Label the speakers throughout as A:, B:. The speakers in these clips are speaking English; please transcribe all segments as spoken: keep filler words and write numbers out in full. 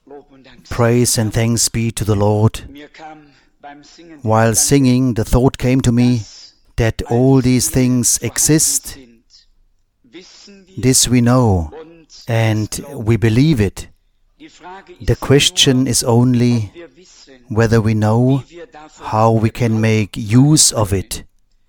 A: Praise and thanks be to the Lord. While singing, the thought came to me that all these things exist. This we know, and we believe it. The question is only whether we know how we can make use of it,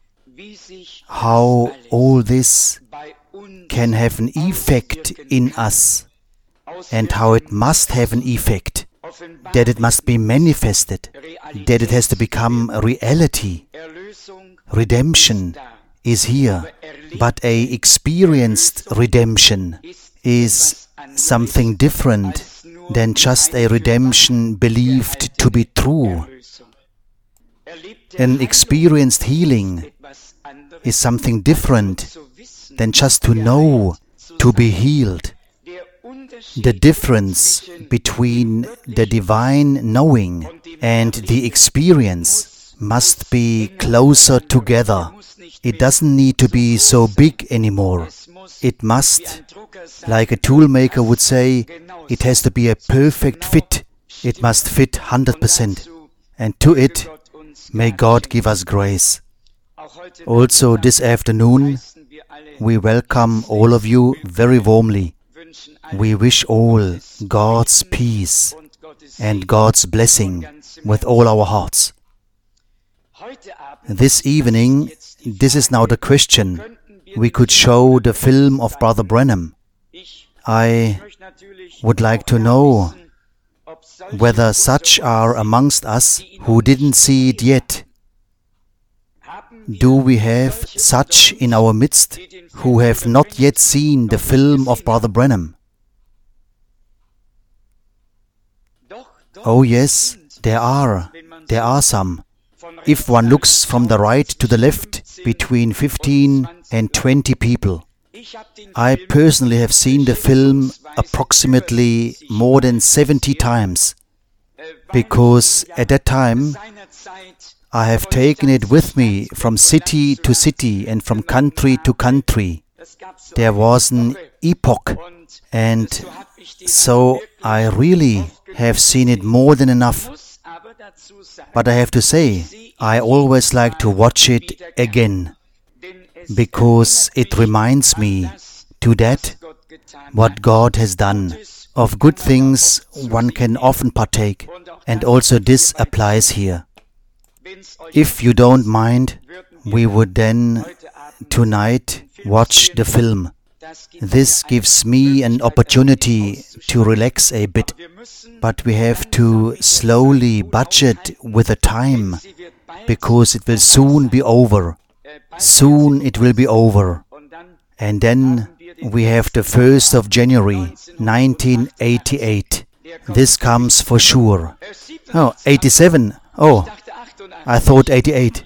A: how all this can have an effect in us, and how it must have an effect, that it must be manifested, that it has to become a reality. Redemption is here, but a experienced redemption is something different than just a redemption believed to be true. An experienced healing is something different than just to know to be healed. The difference between the divine knowing and the experience must be closer together. It doesn't need to be so big anymore. It must, like a toolmaker would say, it has to be a perfect fit. It must fit one hundred percent. And to it, may God give us grace. Also this afternoon, we welcome all of you very warmly. We wish all God's peace and God's blessing with all our hearts. This evening, this is now the question. We could show the film of Brother Branham. I would like to know whether such are amongst us who didn't see it yet. Do we have such in our midst who have not yet seen the film of Brother Branham? Oh yes, there are. There are some. If one looks from the right to the left, between fifteen and twenty people. I personally have seen the film approximately more than seventy times, because at that time I have taken it with me from city to city and from country to country. There was an epoch, and so I really have seen it more than enough. But I have to say, I always like to watch it again, because it reminds me to that what God has done. Of good things one can often partake, and also this applies here. If you don't mind, we would then tonight watch the film. This gives me an opportunity to relax a bit, but we have to slowly budget with the time, because it will soon be over. Soon it will be over. And then we have the first of January, nineteen eighty-eight. This comes for sure. Oh, eighty-seven. Oh, I thought eighty-eight.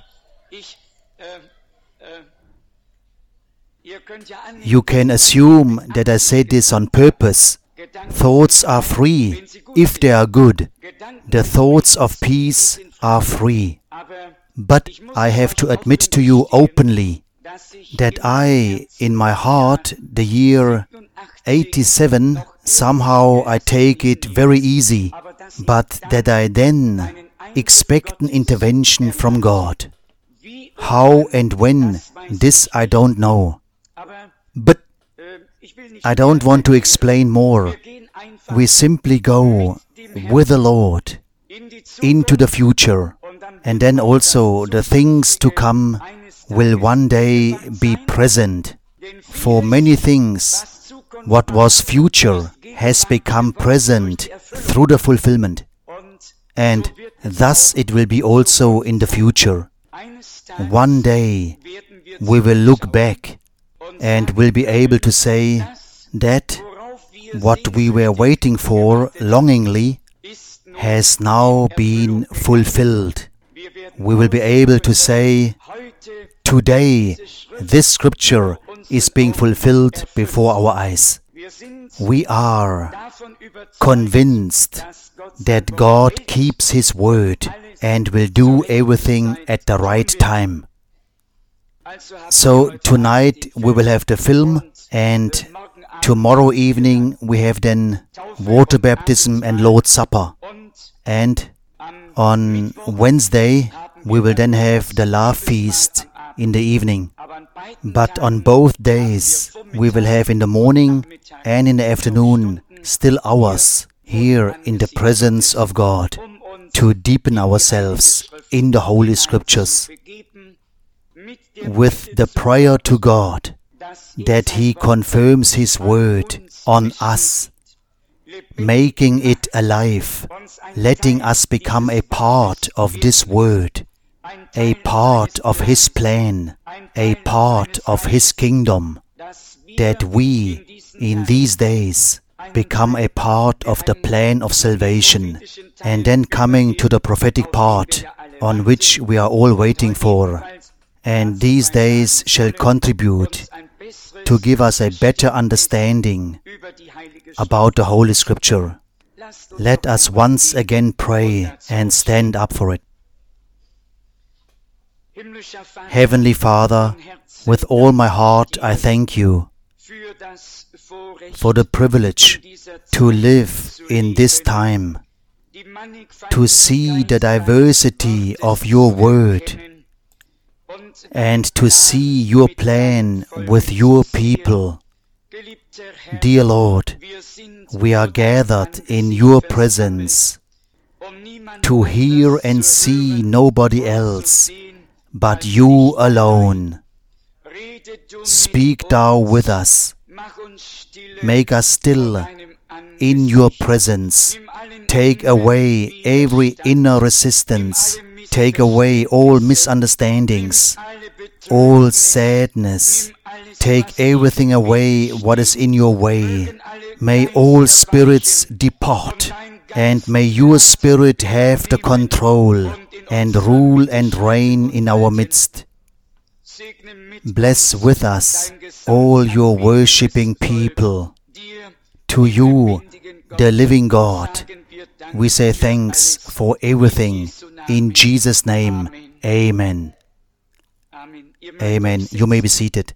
A: You can assume that I said this on purpose. Thoughts are free if they are good. The thoughts of peace are free. But I have to admit to you openly that I, in my heart, the year eighty-seven, somehow I take it very easy, but that I then expect an intervention from God. How and when, this I don't know. But I don't want to explain more. We simply go with the Lord into the future, and then also the things to come will one day be present. For many things, what was future has become present through the fulfillment, and thus it will be also in the future. One day we will look back and will be able to say that what we were waiting for longingly has now been fulfilled. We will be able to say, today this scripture is being fulfilled before our eyes. We are convinced that God keeps His word and will do everything at the right time. So tonight we will have the film, and tomorrow evening we have then water baptism and Lord's Supper. And on Wednesday we will then have the love feast in the evening. But on both days we will have in the morning and in the afternoon still hours here in the presence of God to deepen ourselves in the Holy Scriptures with the prayer to God that He confirms His word on us, making it alive, letting us become a part of this word, a part of His plan, a part of His kingdom, that we in these days become a part of the plan of salvation, and then coming to the prophetic part on which we are all waiting for. And these days shall contribute to give us a better understanding about the Holy Scripture. Let us once again pray and stand up for it. Heavenly Father, with all my heart I thank You for the privilege to live in this time, to see the diversity of Your word, and to see Your plan with Your people. Dear Lord, we are gathered in Your presence to hear and see nobody else but You alone. Speak Thou with us. Make us still in Your presence. Take away every inner resistance. Take away all misunderstandings, all sadness. Take everything away what is in Your way. May all spirits depart, and may Your Spirit have the control and rule and reign in our midst. Bless with us all Your worshipping people. To You, the living God, we say thanks for everything. In Jesus' name, Amen. Amen. You may be seated.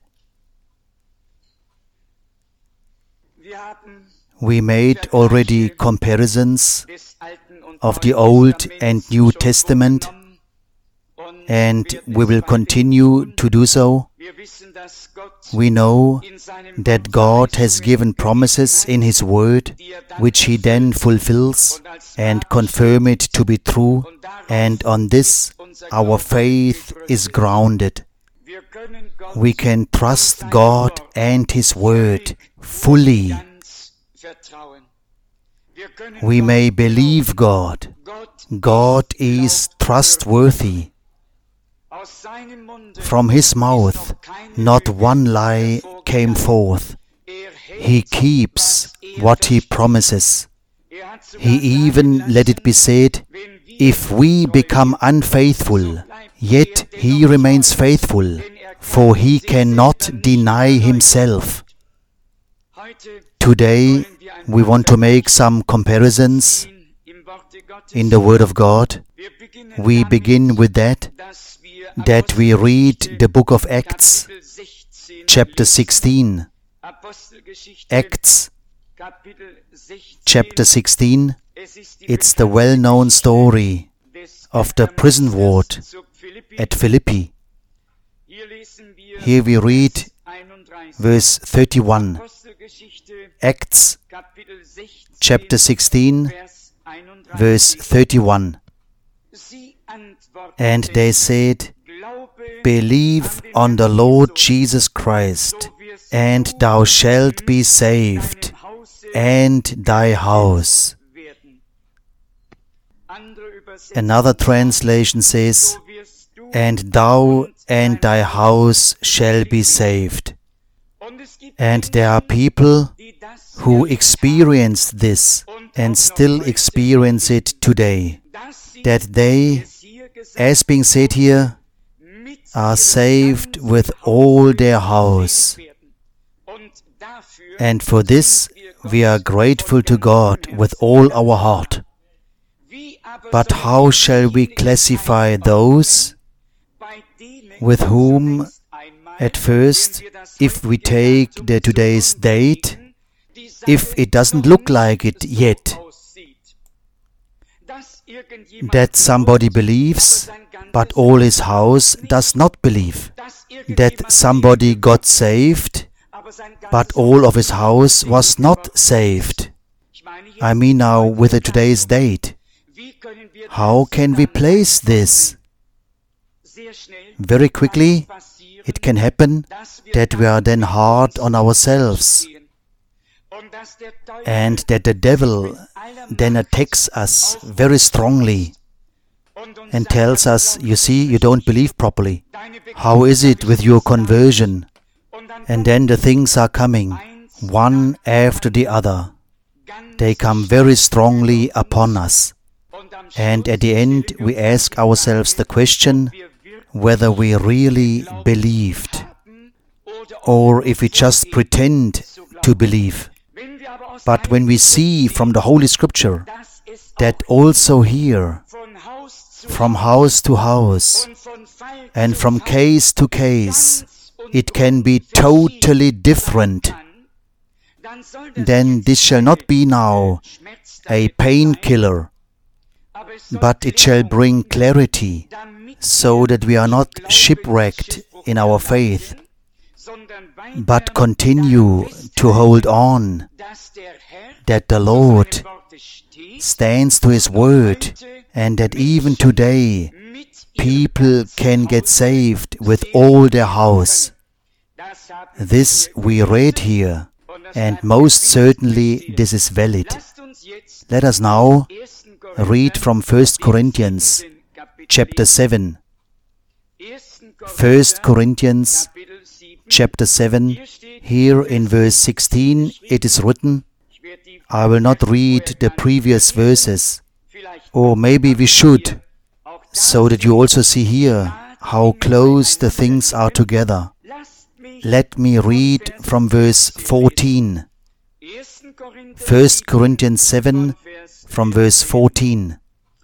A: We made already comparisons of the Old and New Testament, and we will continue to do so. We know that God has given promises in His Word, which He then fulfills and confirm it to be true, and on this our faith is grounded. We can trust God and His Word fully. We may believe God. God is trustworthy. From His mouth not one lie came forth. He keeps what He promises. He even let it be said, if we become unfaithful, yet He remains faithful, for He cannot deny Himself. Today we want to make some comparisons in the Word of God. We begin with that, that we read the book of Acts, chapter sixteen. Acts, chapter sixteen. It's the well-known story of the prison ward at Philippi. Here we read verse thirty-one. Acts, chapter sixteen, verse thirty-one. And they said, believe on the Lord Jesus Christ, and thou shalt be saved, and thy house. Another translation says, and thou and thy house shall be saved. And there are people who experienced this and still experience it today, that they, as being said here, are saved with all their house. And for this we are grateful to God with all our heart. But how shall we classify those with whom, at first, if we take the today's date, if it doesn't look like it yet. That somebody believes, but all his house does not believe. That somebody got saved, but all of his house was not saved. I mean now with the today's date. How can we place this? Very quickly, it can happen that we are then hard on ourselves, and that the devil then attacks us very strongly and tells us, you see, you don't believe properly. How is it with your conversion? And then the things are coming, one after the other. They come very strongly upon us. And at the end, we ask ourselves the question whether we really believed, or if we just pretend to believe. But when we see from the Holy Scripture that also here, from house to house, and from case to case, it can be totally different, then this shall not be now a painkiller, but it shall bring clarity, so that we are not shipwrecked in our faith, but continue to hold on, that the Lord stands to His word, and that even today people can get saved with all their house. This we read here, and most certainly this is valid. Let us now read from First Corinthians chapter seven. First Corinthians chapter seven, here in verse sixteen it is written, I will not read the previous verses, or maybe we should, so that you also see here how close the things are together. Let me read from verse fourteen. First Corinthians seven, from verse fourteen.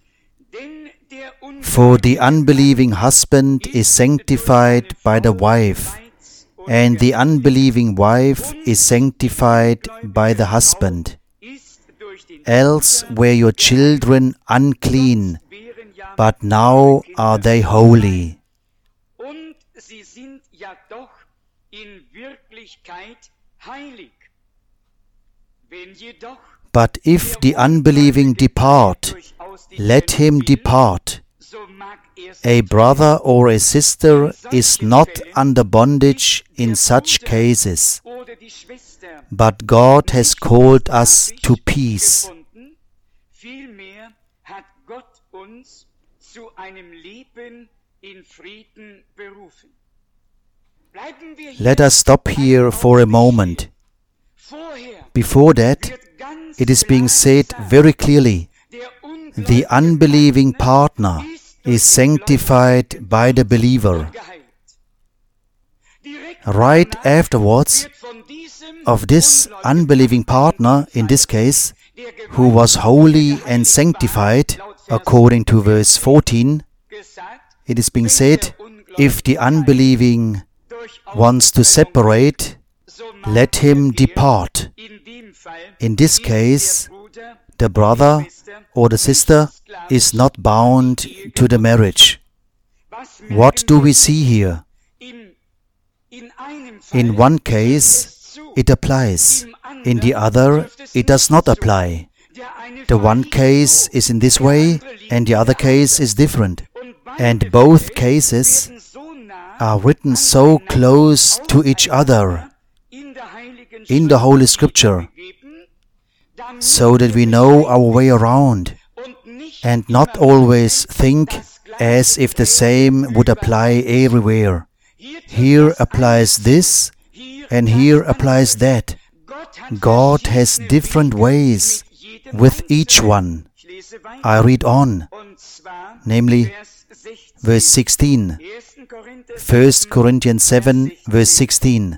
A: For the unbelieving husband is sanctified by the wife, and the unbelieving wife is sanctified by the husband. Else were your children unclean, but now are they holy. But if the unbelieving depart, let him depart. A brother or a sister is not under bondage in such cases, but God has called us to peace. Let us stop here for a moment. Before that, it is being said very clearly, the unbelieving partner is sanctified by the believer. Right afterwards, of this unbelieving partner, in this case, who was holy and sanctified, according to verse fourteen, it is being said, if the unbelieving wants to separate, let him depart. In this case, the brother or the sister is not bound to the marriage. What do we see here? In one case, it applies. In the other, it does not apply. The one case is in this way, and the other case is different. And both cases are written so close to each other in the Holy Scripture, so that we know our way around, and not always think as if the same would apply everywhere. Here applies this, and here applies that. God has different ways with each one. I read on, namely verse sixteen. First Corinthians seven, verse sixteen.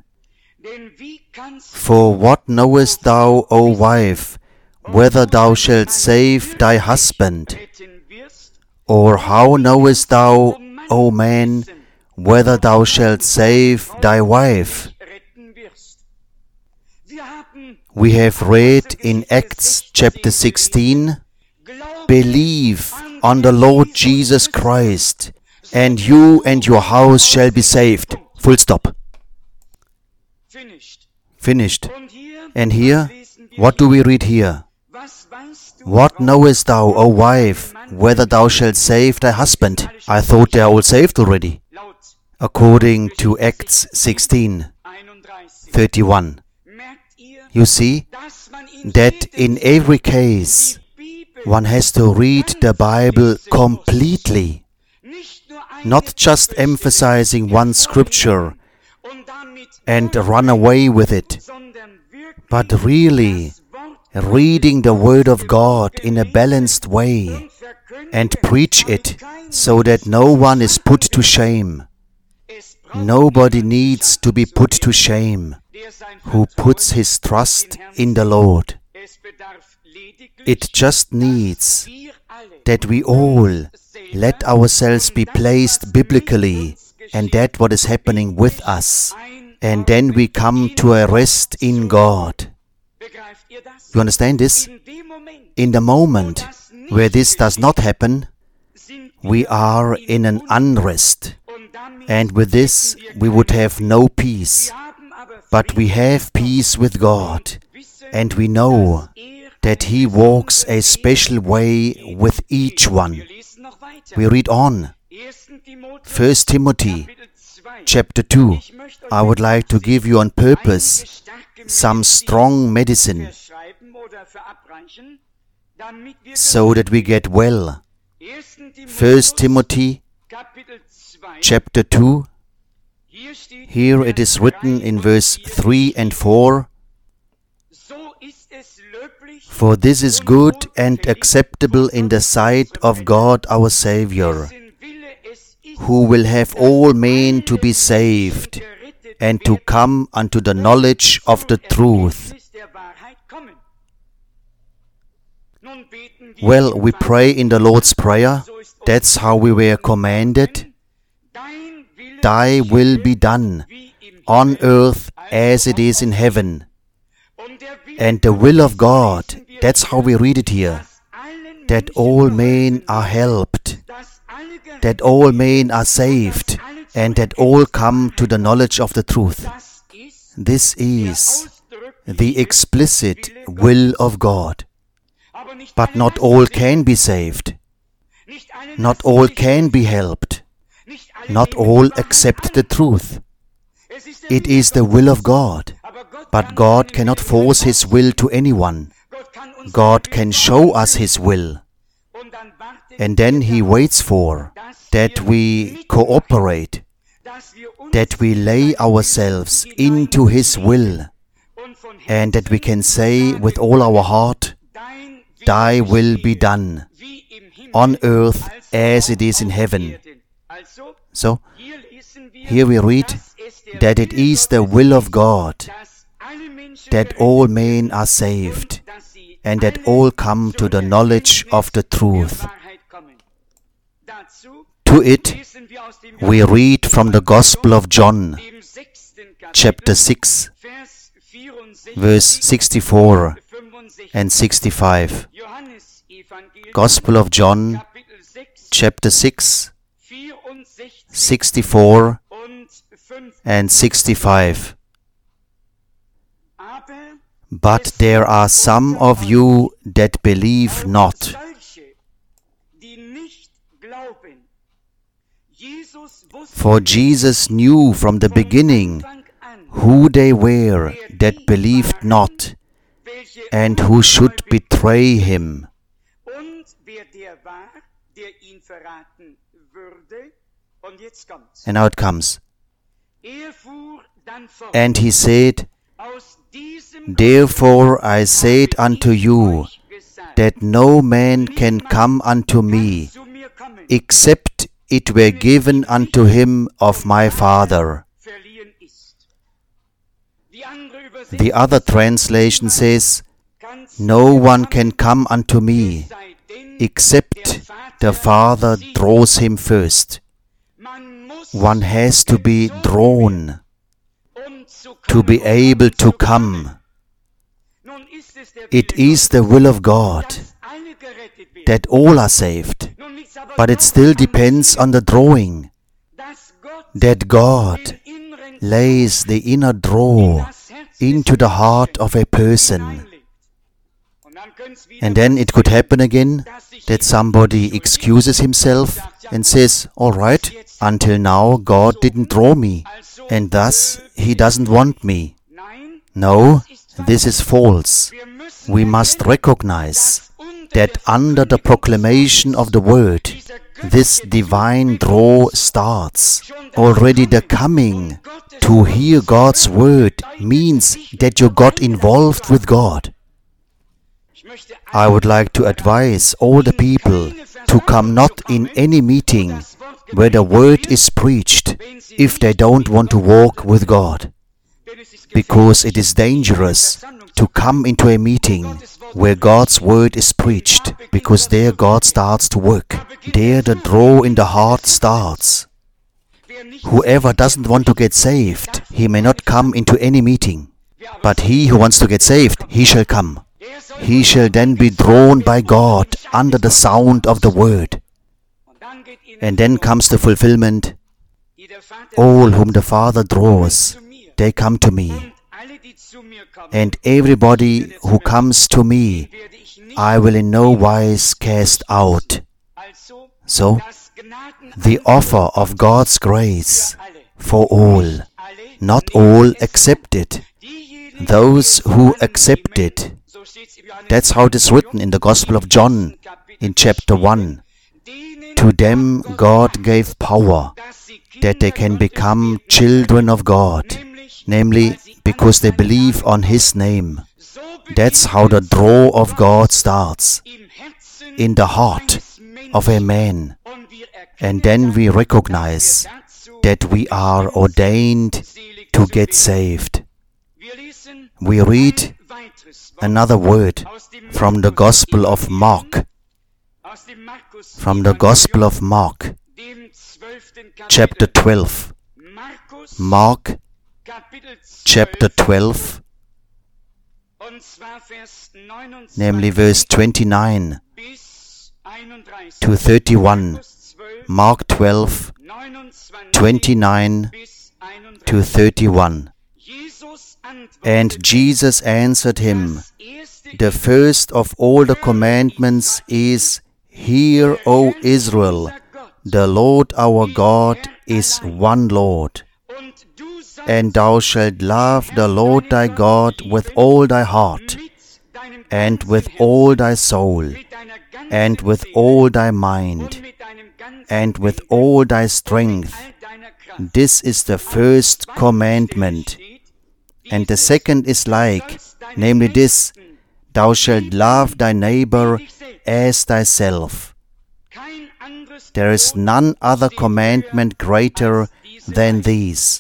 A: For what knowest thou, O wife, whether thou shalt save thy husband? Or how knowest thou, O man, whether thou shalt save thy wife? We have read in Acts chapter sixteen, believe on the Lord Jesus Christ, and you and your house shall be saved. Full stop. Finished. And here, what do we read here? What knowest thou, O wife, whether thou shalt save thy husband? I thought they are all saved already. According to Acts sixteen, thirty-one. You see that in every case one has to read the Bible completely, not just emphasizing one scripture and run away with it, but really reading the Word of God in a balanced way and preach it so that no one is put to shame. Nobody needs to be put to shame who puts his trust in the Lord. It just needs that we all let ourselves be placed biblically and that what is happening with us, and then we come to a rest in God. You understand this? In the moment where this does not happen, we are in an unrest, and with this we would have no peace. But we have peace with God, and we know that He walks a special way with each one. We read on. First Timothy chapter two. I would like to give you on purpose some strong medicine so that we get well. First Timothy chapter two. Here it is written in verse three and four, for this is good and acceptable in the sight of God our Savior, who will have all men to be saved and to come unto the knowledge of the truth. Well, we pray in the Lord's Prayer. That's how we were commanded. Thy will be done on earth as it is in heaven. And the will of God, that's how we read it here, that all men are helped, that all men are saved, and that all come to the knowledge of the truth. This is the explicit will of God. But not all can be saved. Not all can be helped. Not all accept the truth. It is the will of God. But God cannot force His will to anyone. God can show us His will. And then He waits for that we cooperate, that we lay ourselves into His will, and that we can say with all our heart, Thy will be done on earth as it is in heaven. So, here we read that it is the will of God that all men are saved and that all come to the knowledge of the truth. To it, we read from the Gospel of John, chapter six, verse sixty-four and sixty-five. Gospel of John, chapter six, sixty-four and sixty-five. But there are some of you that believe not. For Jesus knew from the beginning who they were that believed not, and who should betray Him. And now it comes. And He said, Therefore I said unto you, that no man can come unto me, except it were given unto him of my Father. The other translation says, No one can come unto me, except the Father draws him first. One has to be drawn to be able to come. It is the will of God that all are saved, but it still depends on the drawing, that God lays the inner draw into the heart of a person. And then it could happen again that somebody excuses himself and says, all right, until now God didn't draw me, and thus He doesn't want me. No, this is false. We must recognize that under the proclamation of the Word, this divine draw starts. Already the coming to hear God's Word means that you got involved with God. I would like to advise all the people to come not in any meeting where the Word is preached if they don't want to walk with God. Because it is dangerous to come into a meeting where God's Word is preached, because there God starts to work. There the draw in the heart starts. Whoever doesn't want to get saved, he may not come into any meeting. But he who wants to get saved, he shall come. He shall then be drawn by God under the sound of the Word. And then comes the fulfillment. All whom the Father draws, they come to me. And everybody who comes to me, I will in no wise cast out. So, the offer of God's grace for all, not all accept it. Those who accept it. That's how it is written in the Gospel of John, in chapter one. To them God gave power, that they can become children of God, namely, because they believe on His name. That's how the draw of God starts, in the heart of a man. And then we recognize that we are ordained to get saved. We read another word from the Gospel of Mark. From the Gospel of Mark, chapter twelve. Mark, chapter twelve, namely verse twenty-nine to thirty-one. Mark twelve, twenty-nine to thirty-one. And Jesus answered him, the first of all the commandments is, Hear, O Israel, the Lord our God is one Lord. And thou shalt love the Lord thy God with all thy heart, and with all thy soul, and with all thy mind, and with all thy strength. This is the first commandment. And the second is like, namely this, thou shalt love thy neighbor as thyself. There is none other commandment greater than these.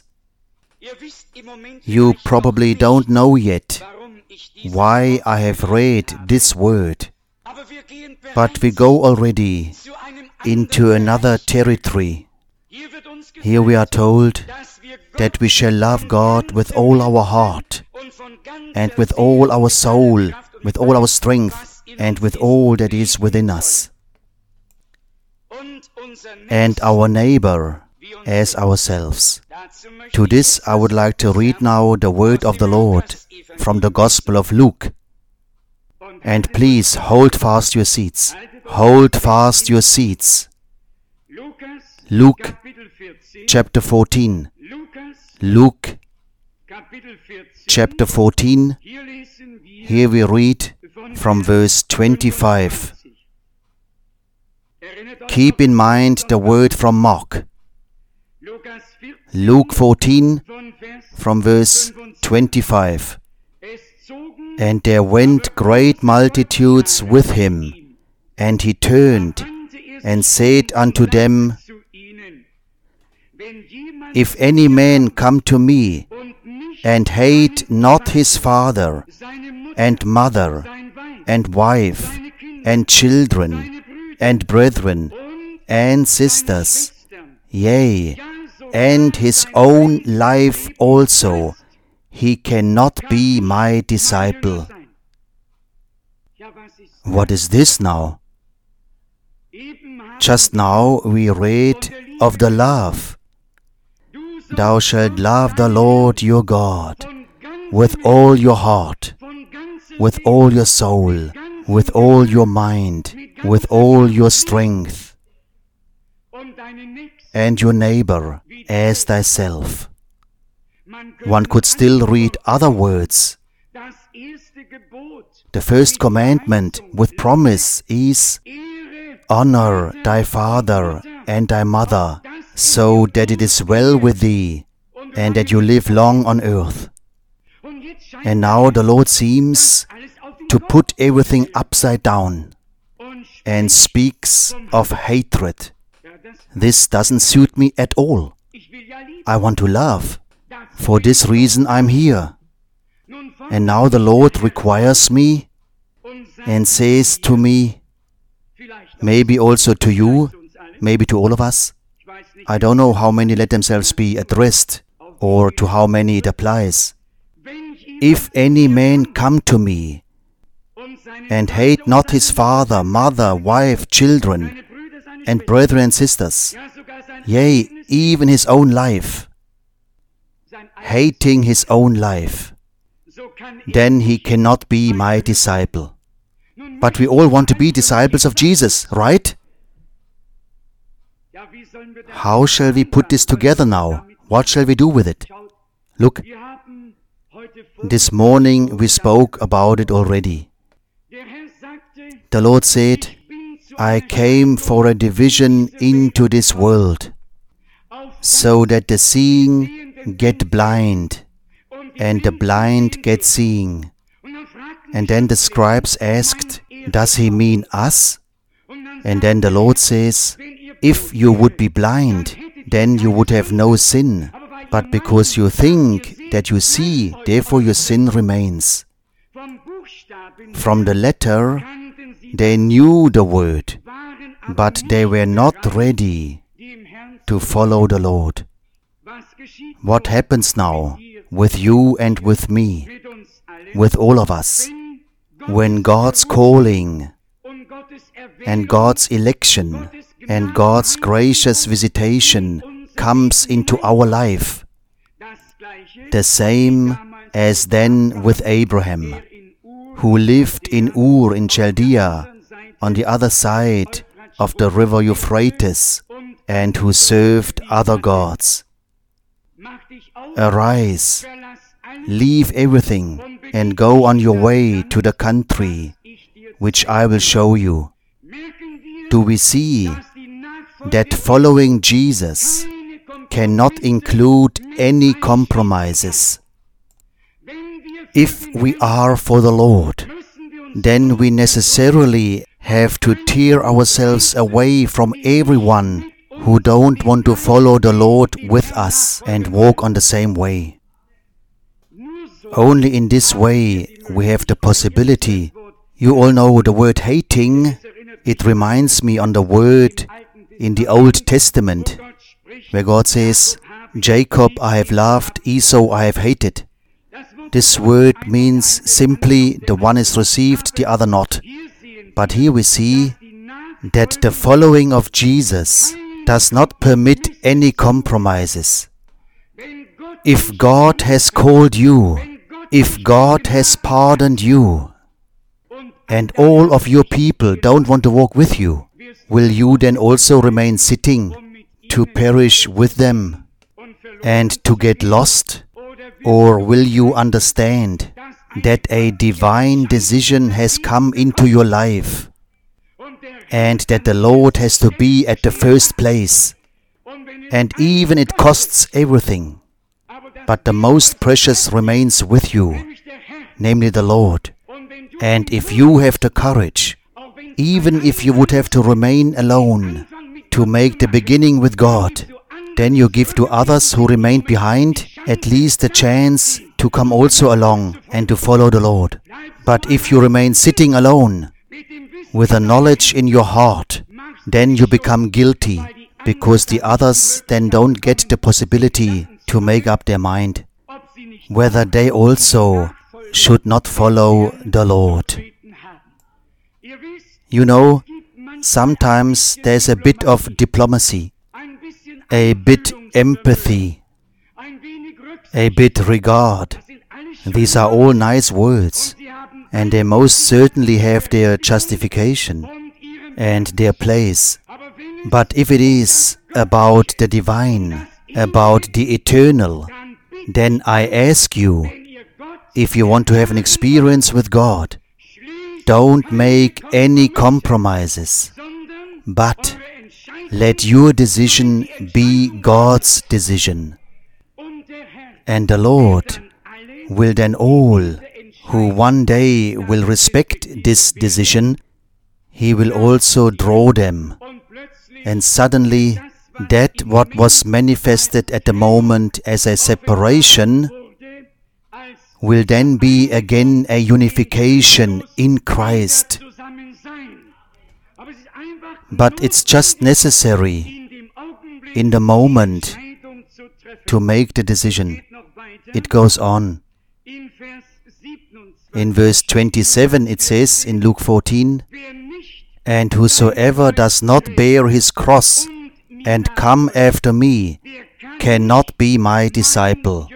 A: You probably don't know yet why I have read this word, but we go already into another territory. Here we are told that we shall love God with all our heart, and with all our soul, with all our strength, and with all that is within us, and our neighbor as ourselves. To this I would like to read now the word of the Lord from the Gospel of Luke. And please hold fast your seats. Hold fast your seats. Luke chapter fourteen. Luke chapter fourteen. Here we read from verse twenty-five. Keep in mind the word from Mark. Luke fourteen, from verse twenty-five. And there went great multitudes with him, and he turned and said unto them, If any man come to me, and hate not his father, and mother, and wife, and children, and brethren, and sisters, yea, and his own life also, he cannot be my disciple. What is this now? Just now we read of the love. Thou shalt love the Lord your God with all your heart, with all your soul, with all your mind, with all your strength, and your neighbor as thyself. One could still read other words. The first commandment with promise is, honor thy father and thy mother, so that it is well with thee, and that you live long on earth. And now the Lord seems to put everything upside down and speaks of hatred. This doesn't suit me at all. I want to love. For this reason I'm here. And now the Lord requires me and says to me, maybe also to you, maybe to all of us. I don't know how many let themselves be addressed or to how many it applies. If any man come to me and hate not his father, mother, wife, children, and brethren and sisters, yea, even his own life, hating his own life, then he cannot be my disciple. But we all want to be disciples of Jesus, right? How shall we put this together now? What shall we do with it? Look, this morning we spoke about it already. The Lord said, I came for a division into this world, so that the seeing get blind, and the blind get seeing. And then the scribes asked, does he mean us? And then the Lord says, if you would be blind, then you would have no sin. But because you think that you see, therefore your sin remains. From the letter, they knew the word, but they were not ready to follow the Lord. What happens now with you and with me, with all of us, when God's calling and God's election and God's gracious visitation comes into our life? The same as then with Abraham, who lived in Ur in Chaldea, on the other side of the river Euphrates, and who served other gods. Arise, leave everything, and go on your way to the country which I will show you. Do we see that following Jesus cannot include any compromises? If we are for the Lord, then we necessarily have to tear ourselves away from everyone who don't want to follow the Lord with us and walk on the same way. Only in this way we have the possibility. You all know the word hating. It reminds me on the word in the Old Testament, where God says, Jacob I have loved, Esau I have hated. This word means simply the one is received, the other not. But here we see that the following of Jesus does not permit any compromises. If God has called you, if God has pardoned you, and all of your people don't want to walk with you, will you then also remain sitting to perish with them and to get lost? Or will you understand that a divine decision has come into your life and that the Lord has to be at the first place, and even it costs everything, but the most precious remains with you, namely the Lord. And if you have the courage, even if you would have to remain alone, to make the beginning with God, then you give to others who remained behind at least a chance to come also along and to follow the Lord. But if you remain sitting alone, with a knowledge in your heart, then you become guilty, because the others then don't get the possibility to make up their mind whether they also should not follow the Lord. You know, sometimes there's a bit of diplomacy, a bit empathy, a bit regard. These are all nice words, and they most certainly have their justification and their place. But if it is about the divine, about the eternal, then I ask you, if you want to have an experience with God, don't make any compromises, but let your decision be God's decision. And the Lord will then all who one day will respect this decision, He will also draw them. And suddenly, that what was manifested at the moment as a separation will then be again a unification in Christ. But it's just necessary in the moment to make the decision. It goes on. In verse twenty-seven it says in Luke fourteen, "And whosoever does not bear his cross and come after me cannot be my disciple."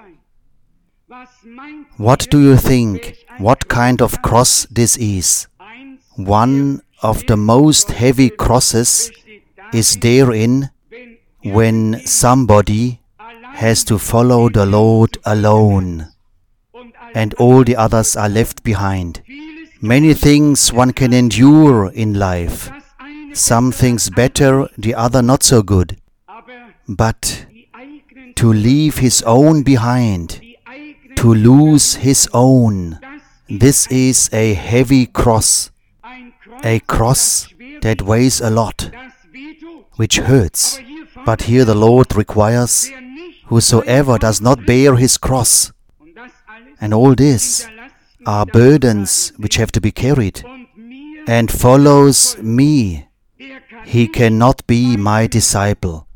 A: What do you think? What kind of cross this is? One of the most heavy crosses is therein when somebody has to follow the Lord alone and all the others are left behind. Many things one can endure in life. Some things better, the other not so good. But to leave his own behind, to lose his own, this is a heavy cross. A cross that weighs a lot, which hurts. But here the Lord requires, whosoever does not bear his cross, and all this are burdens which have to be carried, and follows me, he cannot be my disciple.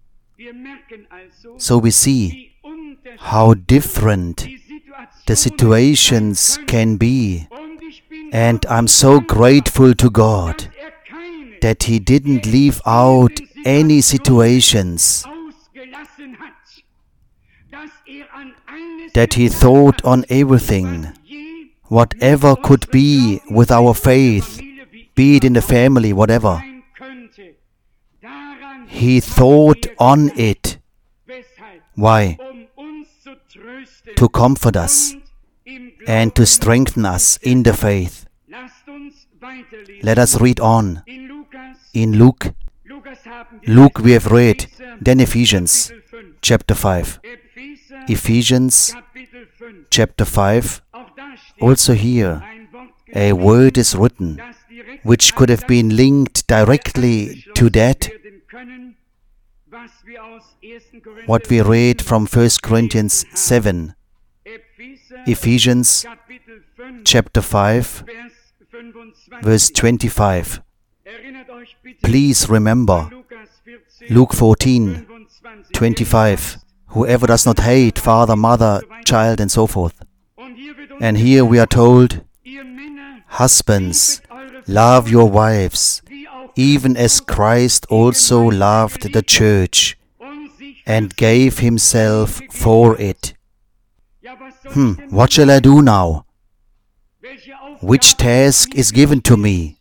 A: So we see how different the situations can be, and I'm so grateful to God that He didn't leave out any situations, that He thought on everything, whatever could be with our faith, be it in the family, whatever. He thought on it. Why? To comfort us and to strengthen us in the faith. Let us read on. In Luke, Luke we have read, then Ephesians chapter five. Ephesians chapter five, also here a word is written which could have been linked directly to that what we read from First Corinthians seven. Ephesians chapter five, verse twenty-five. Please remember Luke fourteen, twenty-five. Whoever does not hate father, mother, child, and so forth. And here we are told, husbands, love your wives, even as Christ also loved the church and gave himself for it. Hmm, what shall I do now? Which task is given to me?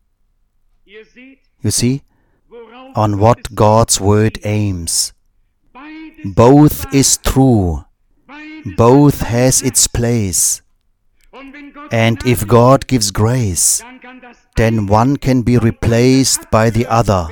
A: You see, on what God's word aims. Both is true. Both has its place. And if God gives grace, then one can be replaced by the other.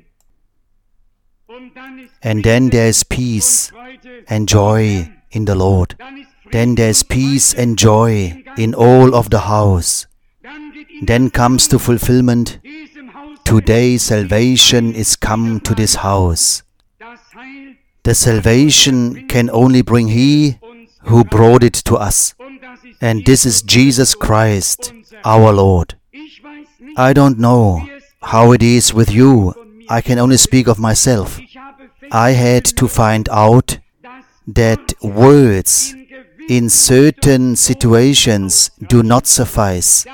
A: And then there is peace and joy in the Lord. Then there is peace and joy in all of the house. Then comes to fulfillment, today salvation is come to this house. The salvation can only bring He who brought it to us. And this is Jesus Christ, our Lord. I don't know how it is with you. I can only speak of myself. I had to find out that words in certain situations do not suffice.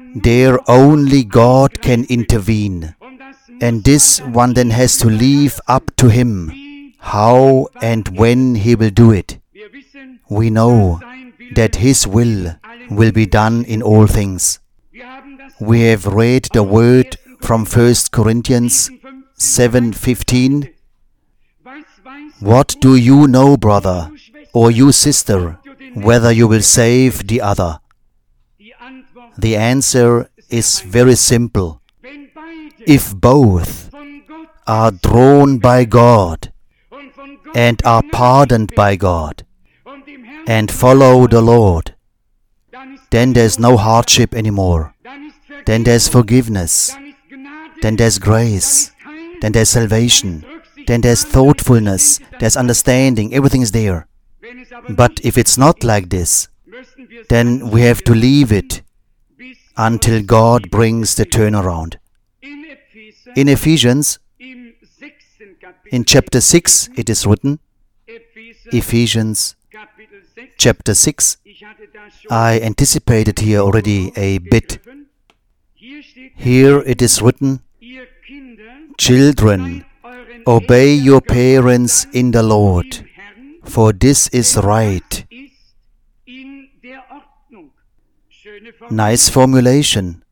A: There only God can intervene. And this one then has to leave up to Him, how and when He will do it. We know that His will will be done in all things. We have read the word from First Corinthians seven fifteen. What do you know, brother, or you sister, whether you will save the other? The answer is very simple. If both are drawn by God and are pardoned by God and follow the Lord, then there's no hardship anymore. Then there's forgiveness. Then there's grace. Then there's salvation. Then there's thoughtfulness. There's understanding. Everything is there. But if it's not like this, then we have to leave it until God brings the turnaround. In Ephesians, in chapter six, it is written, Ephesians chapter six, I anticipated here already a bit. Here it is written, Children, obey your parents in the Lord, for this is right. Nice formulation.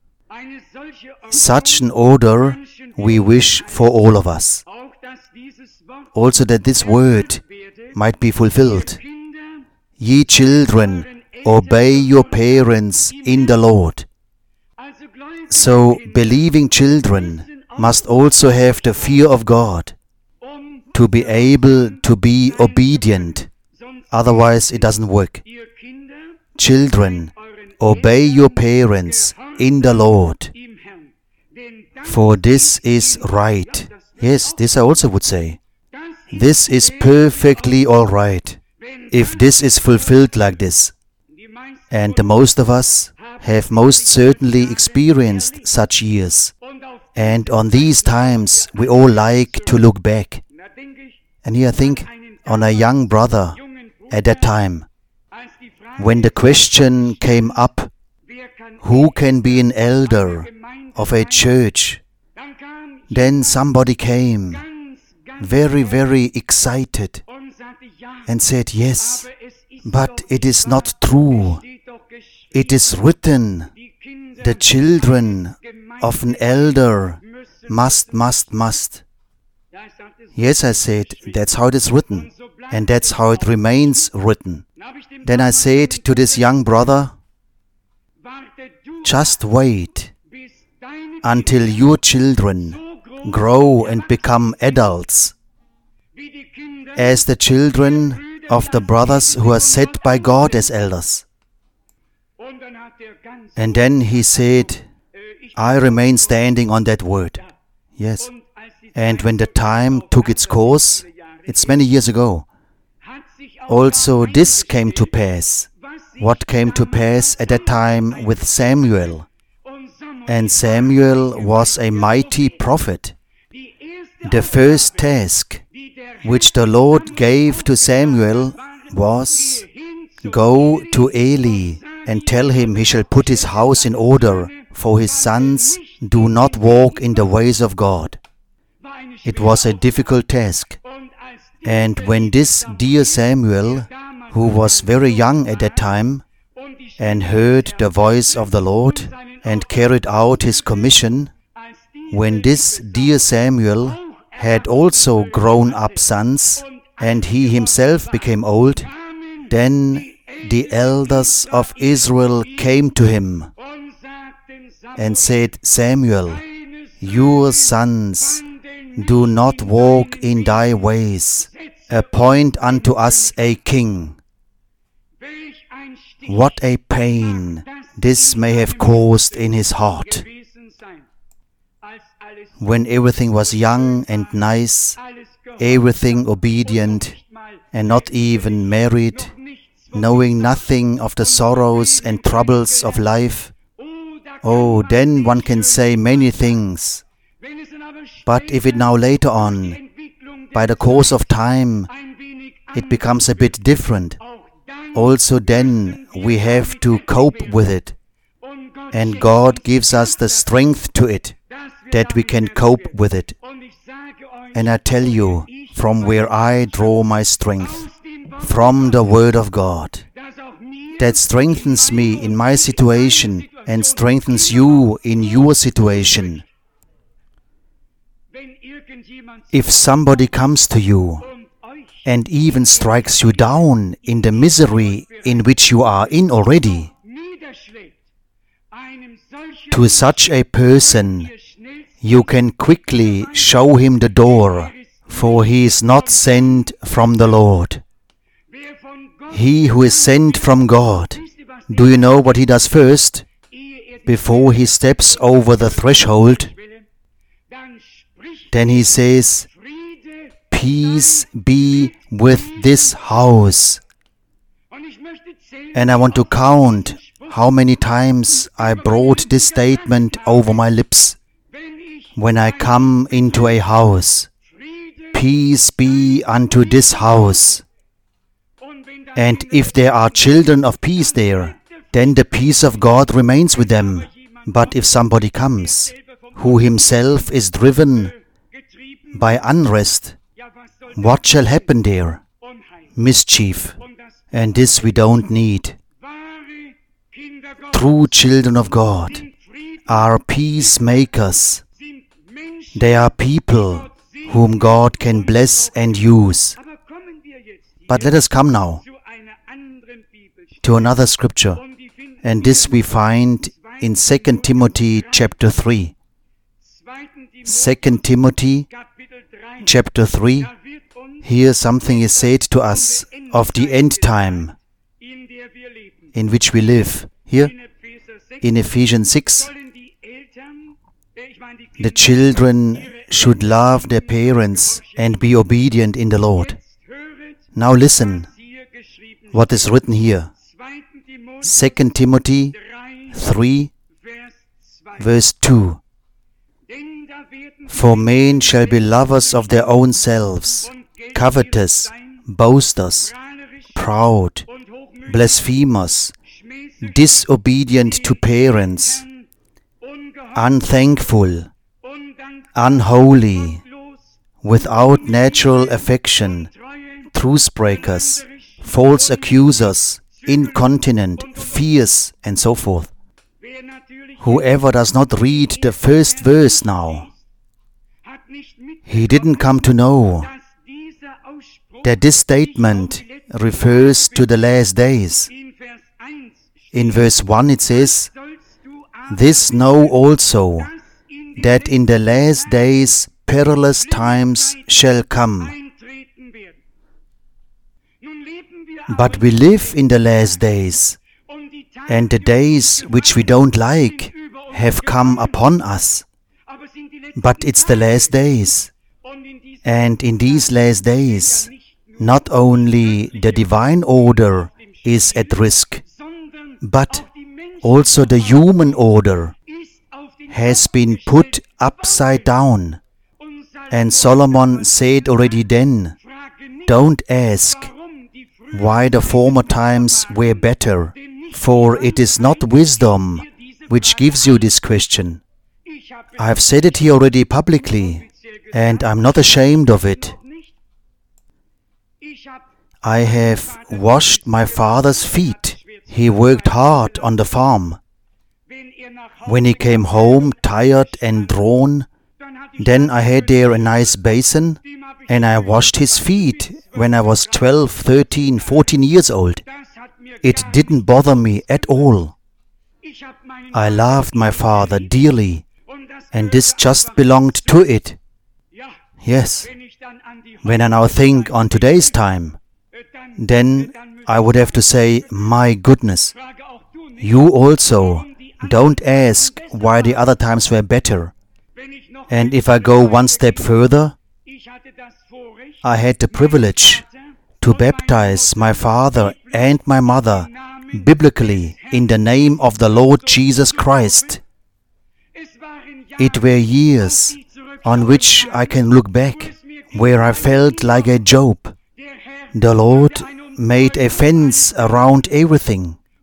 A: Such an order we wish for all of us. Also that this word might be fulfilled. Ye children, obey your parents in the Lord. So believing children must also have the fear of God to be able to be obedient. Otherwise it doesn't work. Children, obey your parents in the Lord, for this is right. Yes, this I also would say. This is perfectly all right, if this is fulfilled like this. And the most of us have most certainly experienced such years. And on these times we all like to look back. And here I think on a young brother at that time, when the question came up, who can be an elder of a church? Then somebody came, very, very excited, and said, yes, but it is not true. It is written, the children of an elder must, must, must. Yes, I said, that's how it is written, and that's how it remains written. Then I said to this young brother, just wait until your children grow and become adults, as the children of the brothers who are set by God as elders. And then he said, I remain standing on that word. Yes. And when the time took its course, it's many years ago, also this came to pass. What came to pass at that time with Samuel. And Samuel was a mighty prophet. The first task which the Lord gave to Samuel was, go to Eli and tell him he shall put his house in order, for his sons do not walk in the ways of God. It was a difficult task. And when this dear Samuel, who was very young at that time, and heard the voice of the Lord, and carried out his commission, when this dear Samuel had also grown up sons, and he himself became old, then the elders of Israel came to him and said, Samuel, your sons do not walk in thy ways. Appoint unto us a king. What a pain this may have caused in his heart. When everything was young and nice, everything obedient, and not even married, knowing nothing of the sorrows and troubles of life, oh, then one can say many things. But if it now later on, by the course of time, it becomes a bit different, also then we have to cope with it. and God gives us the strength to it, that we can cope with it. And I tell you, from where I draw my strength, from the Word of God, that strengthens me in my situation and strengthens you in your situation. If somebody comes to you and even strikes you down in the misery in which you are in already, to such a person you can quickly show him the door, for he is not sent from the Lord. He who is sent from God, do you know what he does first? Before he steps over the threshold, then he says, "Peace be with this house." And I want to count how many times I brought this statement over my lips. When I come into a house, "Peace be unto this house." And if there are children of peace there, then the peace of God remains with them. But if somebody comes, who himself is driven by unrest, what shall happen there? Mischief. And this we don't need. True children of God are peacemakers. They are people whom God can bless and use. But let us come now to another scripture, and this we find in Second Timothy chapter three. Second Timothy chapter three, here something is said to us of the end time in which we live. Here in Ephesians six, the children should love their parents and be obedient in the Lord. Now listen what is written here. Second Timothy three, verse two. For men shall be lovers of their own selves, covetous, boasters, proud, blasphemers, disobedient to parents, unthankful, unholy, without natural affection, truce breakers, false accusers, incontinent, fierce, and so forth. Whoever does not read the first verse now, he didn't come to know that this statement refers to the last days. In verse one it says, "This know also, that in the last days perilous times shall come." But we live in the last days, and the days which we don't like have come upon us. But it's the last days. And in these last days, not only the divine order is at risk, but also the human order has been put upside down. And Solomon said already then, "Don't ask why the former times were better, for it is not wisdom which gives you this question." I have said it here already publicly, and I'm not ashamed of it. I have washed my father's feet. He worked hard on the farm. When he came home tired and drawn, then I had there a nice basin, and I washed his feet when I was twelve, thirteen, fourteen years old. It didn't bother me at all. I loved my father dearly, and this just belonged to it. Yes, when I now think on today's time, then I would have to say, my goodness, you also don't ask why the other times were better. And if I go one step further, I had the privilege to baptize my father and my mother biblically in the name of the Lord Jesus Christ. It were years on which I can look back, where I felt like a Job. The Lord made a fence around everything,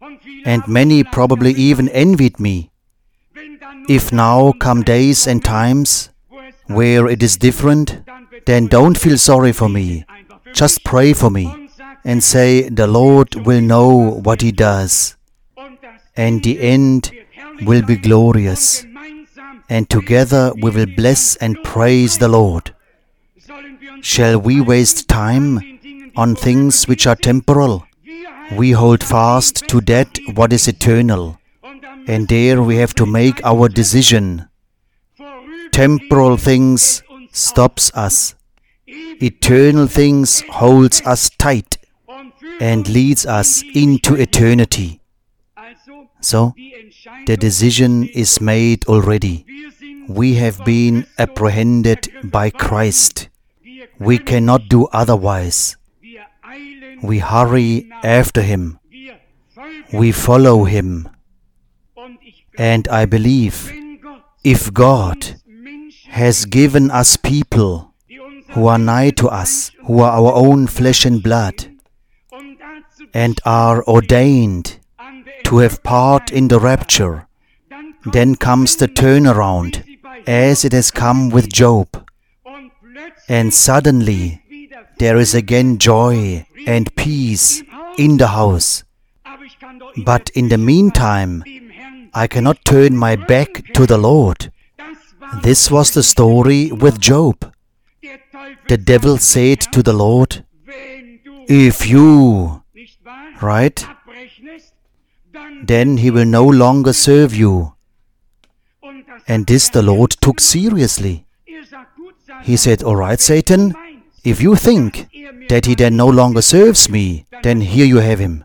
A: and many probably even envied me. If now come days and times where it is different, then don't feel sorry for me. Just pray for me and say, the Lord will know what He does, and the end will be glorious, and together we will bless and praise the Lord. Shall we waste time on things which are temporal? We hold fast to that what is eternal, and there we have to make our decision. Temporal things stops us. Eternal things holds us tight and leads us into eternity. So, the decision is made already. We have been apprehended by Christ. We cannot do otherwise. We hurry after Him. We follow Him. And I believe, if God has given us people who are nigh to us, who are our own flesh and blood, and are ordained to have part in the rapture, then comes the turnaround, as it has come with Job. And suddenly there is again joy and peace in the house. But in the meantime, I cannot turn my back to the Lord. This was the story with Job. The devil said to the Lord, if you, right, then he will no longer serve you. And this the Lord took seriously. He said, all right, Satan, if you think that he then no longer serves me, then here you have him.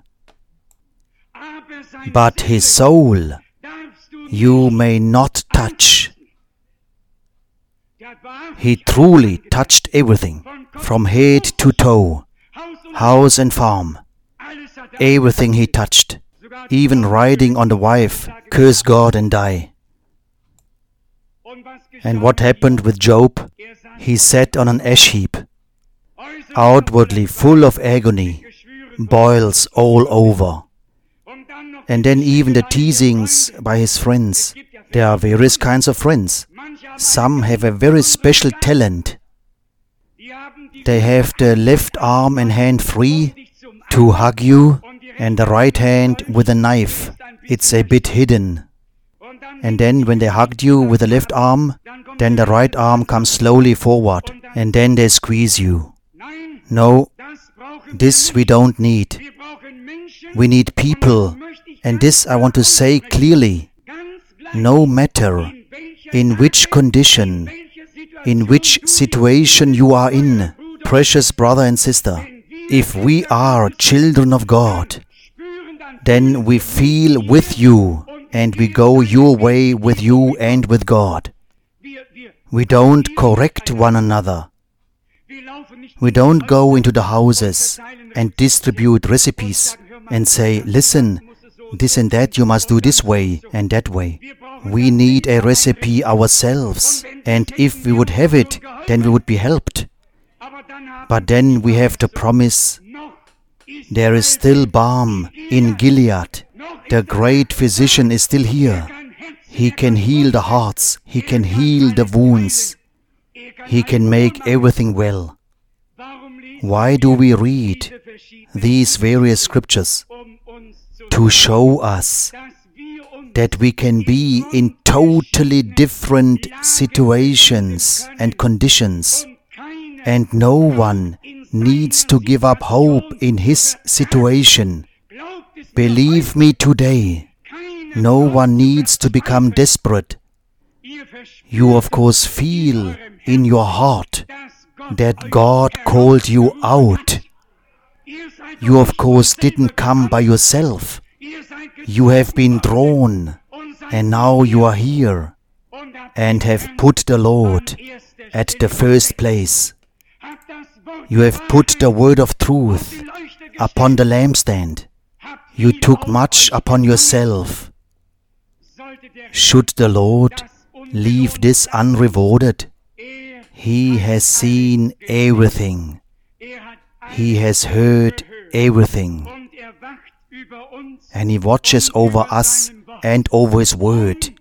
A: But his soul you may not touch. He truly touched everything, from head to toe, house and farm. Everything he touched, even riding on the wife, curse God and die. And what happened with Job? He sat on an ash heap, outwardly full of agony, boils all over. And then even the teasings by his friends. There are various kinds of friends. Some have a very special talent. They have the left arm and hand free to hug you, and the right hand with a knife. It's a bit hidden. And then when they hugged you with the left arm, then the right arm comes slowly forward, and then they squeeze you. No, this we don't need. We need people, and this I want to say clearly. No matter in which condition, in which situation you are in, precious brother and sister, if we are children of God, then we feel with you and we go your way with you and with God. We don't correct one another. We don't go into the houses and distribute recipes and say, listen, this and that you must do this way and that way. We need a recipe ourselves, and if we would have it, then we would be helped. But then we have to promise, there is still balm in Gilead. The great physician is still here. He can heal the hearts. He can heal the wounds. He can make everything well. Why do we read these various scriptures? To show us that we can be in totally different situations and conditions, and no one needs to give up hope in his situation. Believe me today, no one needs to become desperate. You of course feel in your heart that God called you out. You of course didn't come by yourself. You have been drawn, and now you are here and have put the Lord at the first place. You have put the word of truth upon the lampstand. You took much upon yourself. Should the Lord leave this unrewarded? He has seen everything. He has heard everything. and He watches over us and over His word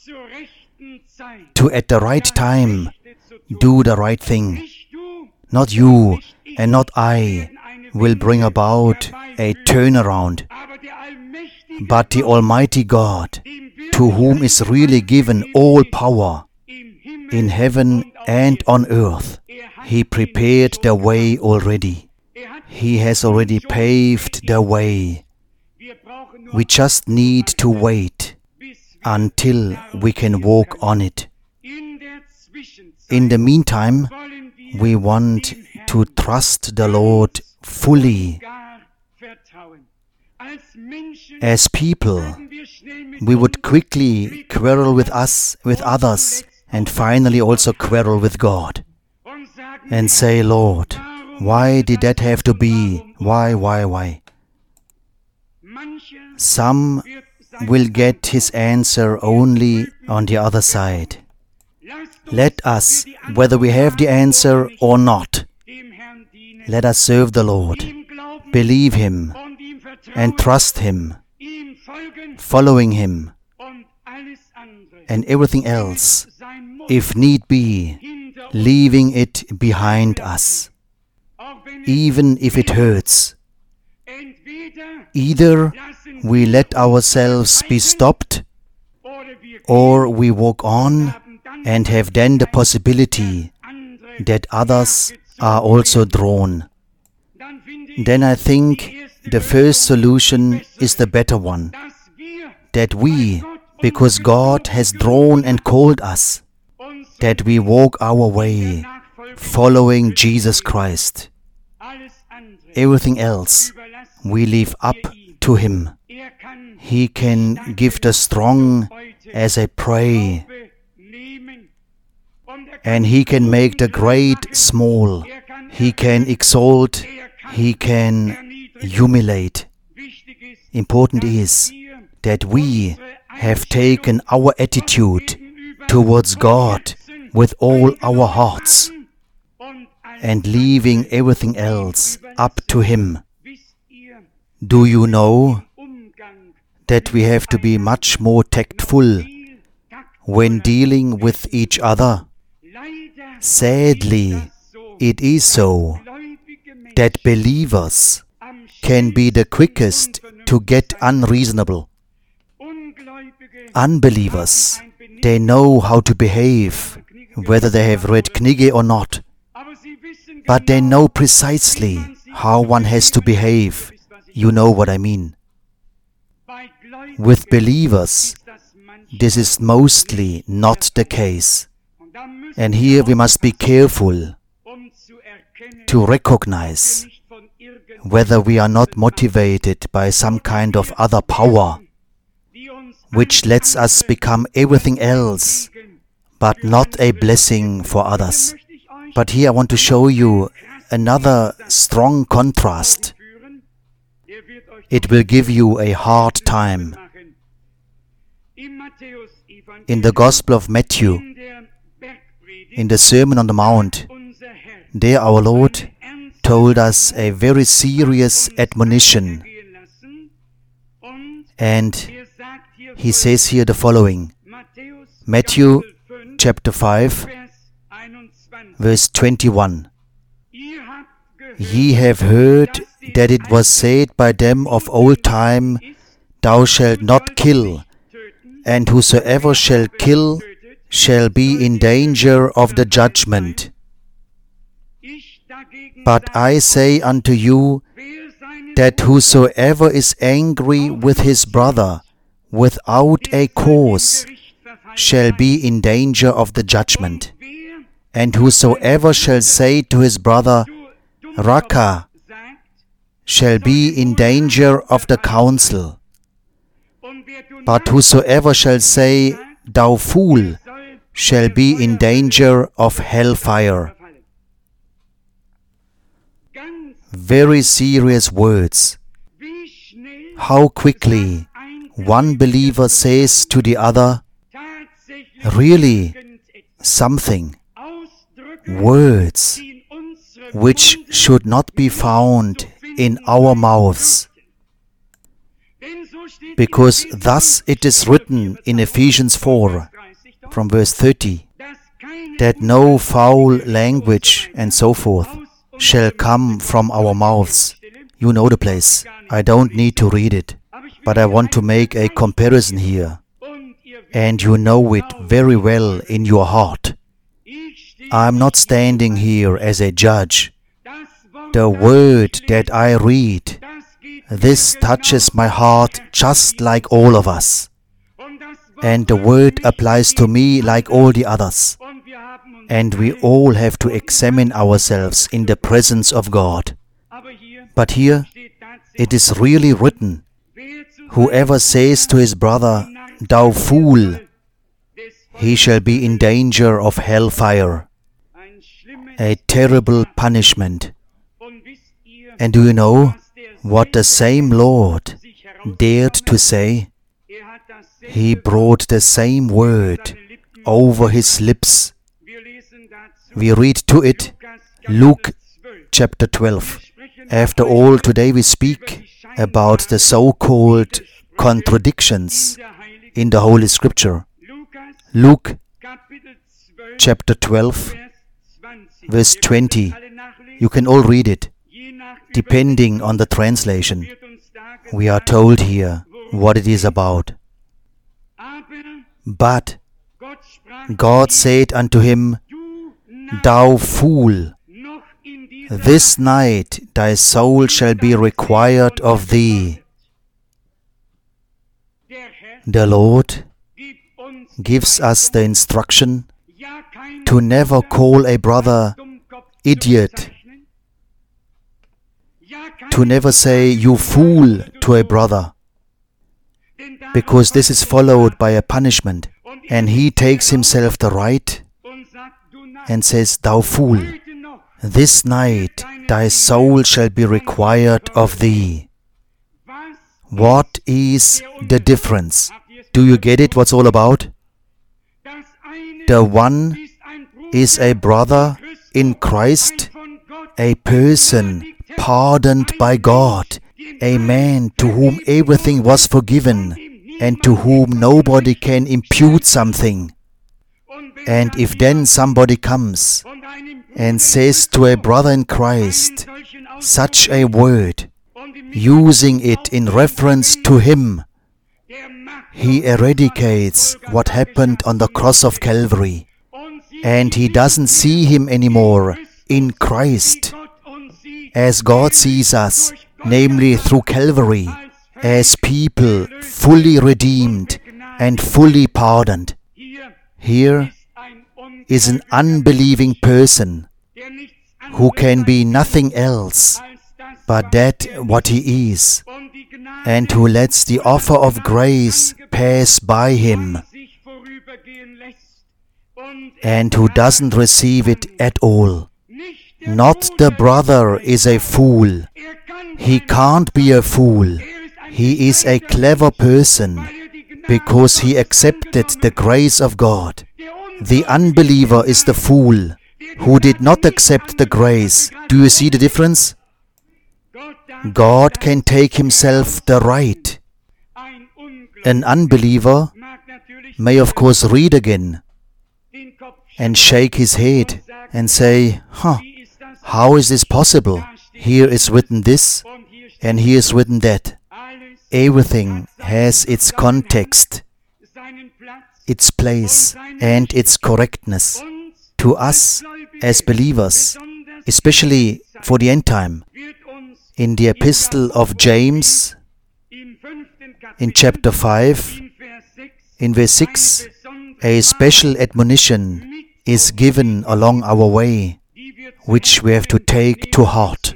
A: to at the right time do the right thing. Not you and not I will bring about a turnaround, but the Almighty God, to whom is really given all power in heaven and on earth. He prepared the way already. He has already paved the way. We just need to wait until we can walk on it. In the meantime, we want to trust the Lord fully. As people, we would quickly quarrel with us, with others, and finally also quarrel with God. And say, Lord, why did that have to be? Why, why, why? Some will get his answer only on the other side. Let us, whether we have the answer or not, let us serve the Lord, believe Him, and trust Him, following Him, and everything else, if need be, leaving it behind us, even if it hurts. Either we let ourselves be stopped, or we walk on and have then the possibility that others are also drawn. Then I think the first solution is the better one, that we, because God has drawn and called us, that we walk our way, following Jesus Christ. Everything else we leave up to Him. He can give the strong as I pray, and He can make the great small. He can exalt, He can humiliate. Important is that we have taken our attitude towards God with all our hearts and leaving everything else up to Him. Do you know that we have to be much more tactful when dealing with each other? Sadly, it is so that believers can be the quickest to get unreasonable. Unbelievers, they know how to behave, whether they have read Knigge or not, but they know precisely how one has to behave. You know what I mean. With believers, this is mostly not the case. And here we must be careful to recognize whether we are not motivated by some kind of other power, which lets us become everything else, but not a blessing for others. But here I want to show you another strong contrast. It will give you a hard time. In the Gospel of Matthew, in the Sermon on the Mount, there our Lord told us a very serious admonition. And He says here the following. Matthew chapter five, verse twenty-one. Ye have heard that it was said by them of old time, Thou shalt not kill, and whosoever shall kill shall be in danger of the judgment. But I say unto you, that whosoever is angry with his brother without a cause shall be in danger of the judgment. And whosoever shall say to his brother, Raka, shall be in danger of the council. But whosoever shall say, Thou fool, shall be in danger of hellfire. Very serious words. How quickly one believer says to the other, really something, words which should not be found in our mouths. Because thus it is written in Ephesians four, from verse thirty, that no foul language and so forth shall come from our mouths. You know the place. I don't need to read it, but I want to make a comparison here. And you know it very well in your heart. I'm not standing here as a judge. The word that I read, this touches my heart just like all of us. And the word applies to me like all the others. And we all have to examine ourselves in the presence of God. But here, it is really written, whoever says to his brother, "Thou fool," he shall be in danger of hellfire, a terrible punishment. And do you know what the same Lord dared to say? He brought the same word over his lips. We read to it, Luke chapter twelve. After all, today we speak about the so-called contradictions in the Holy Scripture. Luke chapter twelve, verse twenty. You can all read it, depending on the translation. We are told here what it is about. But God said unto him, "Thou fool, this night thy soul shall be required of thee." The Lord gives us the instruction to never call a brother idiot, to never say "you fool" to a brother, because this is followed by a punishment. And he takes himself the right and says, "Thou fool, this night thy soul shall be required of thee." What is the difference? Do you get it, what's all about? The one is a brother in Christ, a person pardoned by God, a man to whom everything was forgiven, and to whom nobody can impute something. And if then somebody comes and says to a brother in Christ such a word, using it in reference to him, he eradicates what happened on the cross of Calvary. And he doesn't see him anymore in Christ, as God sees us, namely through Calvary, as people fully redeemed and fully pardoned. Here is an unbelieving person who can be nothing else but that what he is, and who lets the offer of grace pass by him, and who doesn't receive it at all. Not the brother is a fool. He can't be a fool. He is a clever person because he accepted the grace of God. The unbeliever is the fool who did not accept the grace. Do you see the difference? God can take himself the right. An unbeliever may of course read again and shake his head and say, huh, how is this possible? Here is written this and here is written that. Everything has its context, its place, and its correctness. To us as believers, especially for the end time, in the epistle of James, in chapter five, in verse six, a special admonition is given along our way, which we have to take to heart.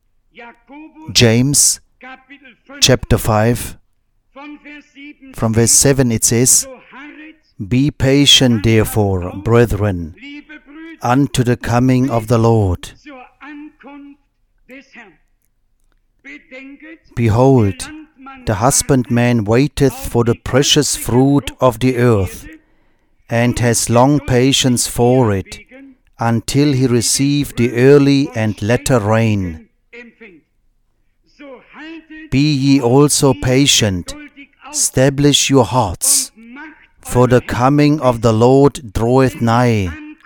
A: James chapter five, from verse seven it says, "Be patient therefore, brethren, unto the coming of the Lord. Behold, the husbandman waiteth for the precious fruit of the earth, and has long patience for it, until he receive the early and latter rain. Be ye also patient, Establish your hearts, for the coming of the Lord draweth nigh.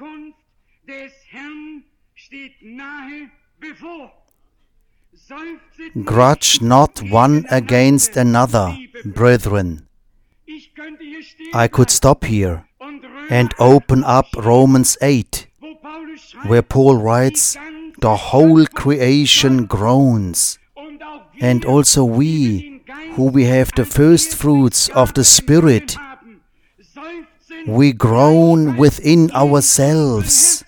A: Grudge not one against another, brethren. I could stop here and open up Romans eight, where Paul writes, the whole creation groans, and also we, who we have the first fruits of the Spirit, we groan within ourselves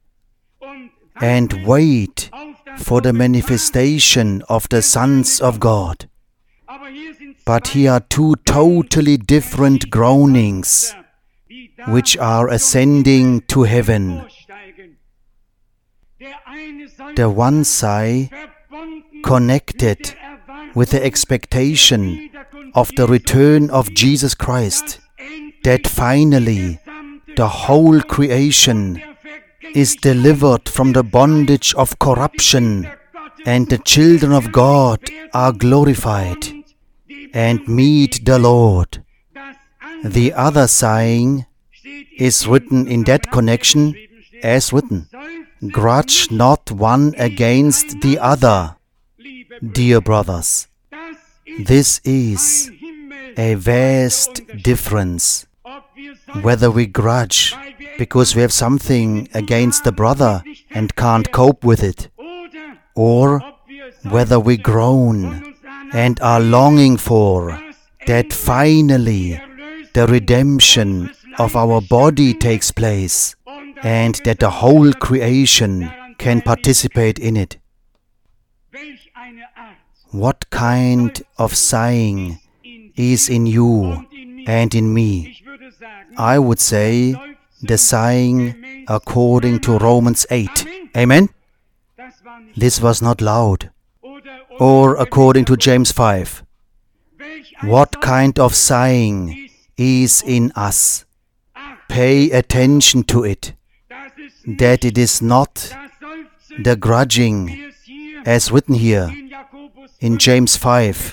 A: and wait for the manifestation of the sons of God. But here are two totally different groanings, which are ascending to heaven. The one sigh connected with the expectation of the return of Jesus Christ, that finally the whole creation is delivered from the bondage of corruption, and the children of God are glorified and meet the Lord. The other sighing is written in that connection as written, grudge not one against the other, dear brothers. This is a vast difference. Whether we grudge because we have something against the brother and can't cope with it, or whether we groan and are longing for that finally the redemption of our body takes place and that the whole creation can participate in it. What kind of sighing is in you and in me? I would say the sighing according to Romans eight. Amen? This was not loud. Or according to James five. What kind of sighing is in us? Pay attention to it, that it is not the grudging as written here in James five.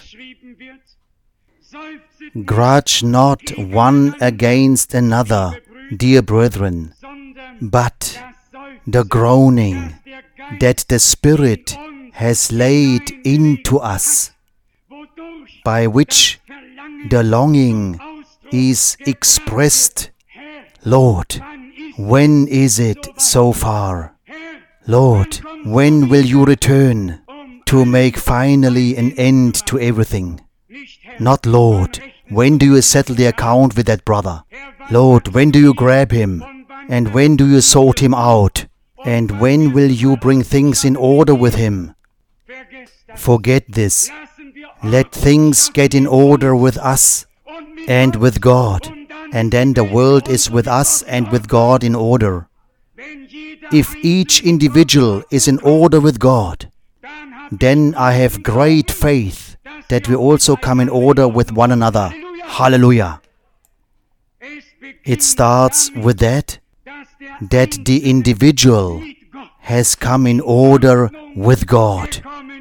A: Grudge not one against another, dear brethren, but the groaning that the Spirit has laid into us, by which the longing is expressed. Lord, when is it so far? Lord, when will you return to make finally an end to everything? Not, Lord, when do you settle the account with that brother? Lord, when do you grab him? And when do you sort him out? And when will you bring things in order with him? Forget this. Let things get in order with us and with God, and then the world is with us and with God in order. If each individual is in order with God, then I have great faith that we also come in order with one another. Hallelujah! It starts with that, that the individual has come in order with God.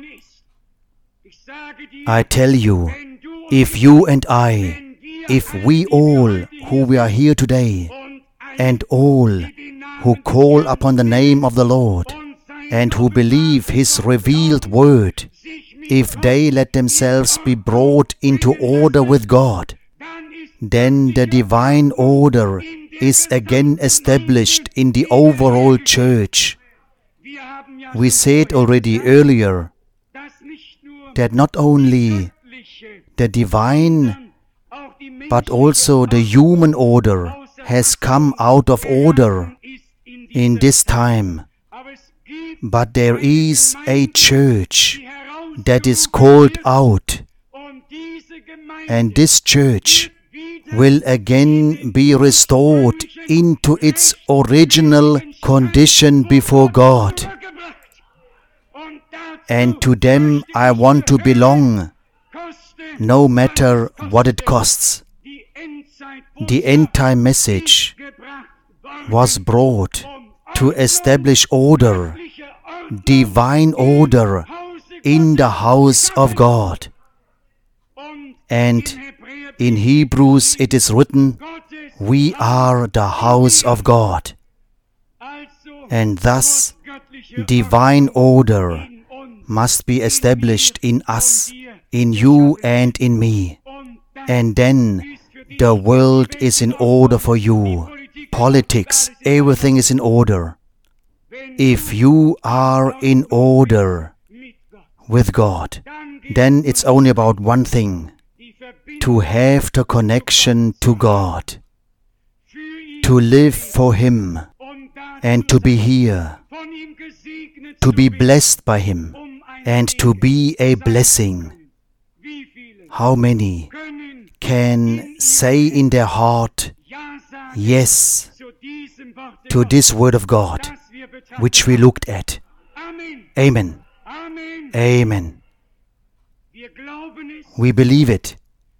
A: I tell you, if you and I, if we all who we are here today, and all who call upon the name of the Lord, and who believe His revealed word, if they let themselves be brought into order with God, then the divine order is again established in the overall church. We said already earlier that not only the divine, but also the human order has come out of order in this time. But there is a church that is called out, and this church will again be restored into its original condition before God. And to them I want to belong, no matter what it costs. The end-time message was brought to establish order, divine order in the house of God. And In Hebrews it is written, we are the house of God. And thus, divine order must be established in us, in you and in me. And then the world is in order for you. Politics, everything is in order. If you are in order with God, then it's only about one thing: to have the connection to God, to live for Him, and to be here, to be blessed by Him, and to be a blessing. How many can say in their heart, yes, to this word of God, which we looked at? Amen. Amen. We believe it.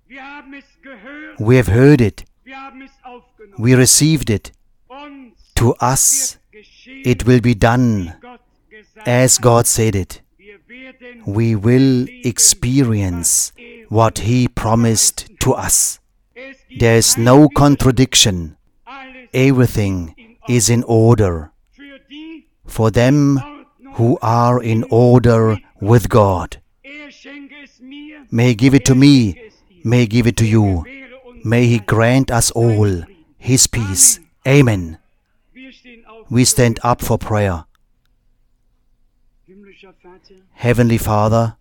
A: We have heard it. We received it. To us, it will be done as God said it. We will experience what He promised to us. There is no contradiction. Everything is in order. For them who are in order with God. May He give it to me. May He give it to you. May He grant us all His peace. Amen. We stand up for prayer. Heavenly Father,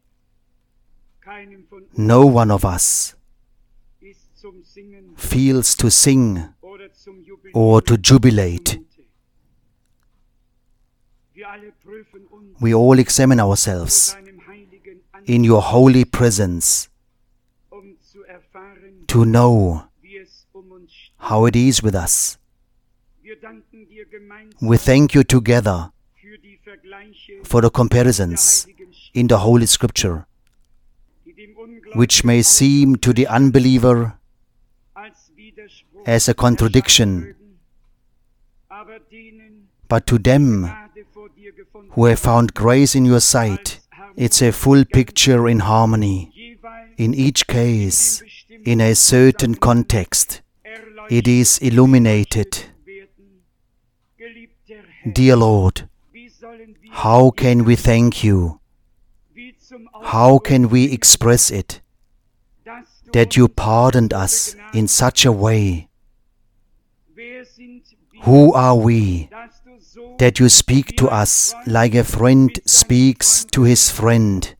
A: no one of us feels to sing or to jubilate. We all examine ourselves in your holy presence to know how it is with us. We thank you together for the comparisons in the Holy Scripture, which may seem to the unbeliever as a contradiction, but to them who have found grace in your sight, it's a full picture in harmony. In each case, in a certain context, it is illuminated. Dear Lord, how can we thank you? How can we express it? That you pardoned us in such a way. Who are we? That you speak to us like a friend speaks to his friend.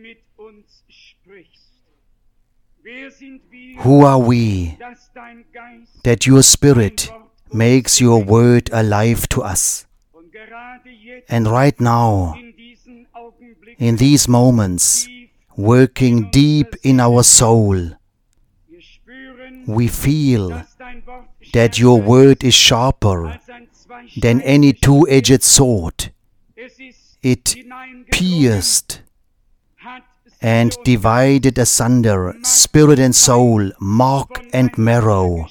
A: Who are we? That your Spirit makes your word alive to us. And right now, in these moments, working deep in our soul, we feel that your word is sharper than any two-edged sword. It pierced and divided asunder spirit and soul, mark and marrow,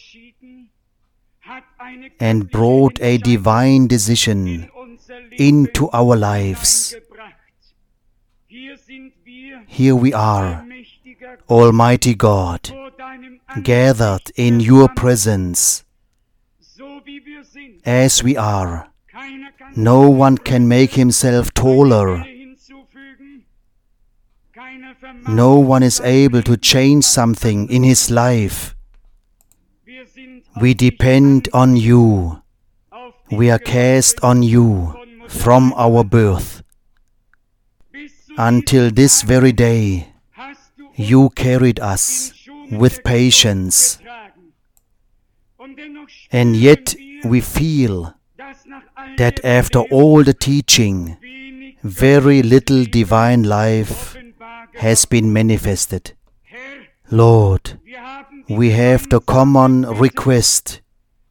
A: and brought a divine decision into our lives. Here we are, Almighty God, gathered in your presence as we are. No one can make himself taller. No one is able to change something in his life. We depend on you. We are cast on you from our birth. Until this very day, you carried us with patience. And yet we feel that after all the teaching, very little divine life has been manifested. Lord, we have the common request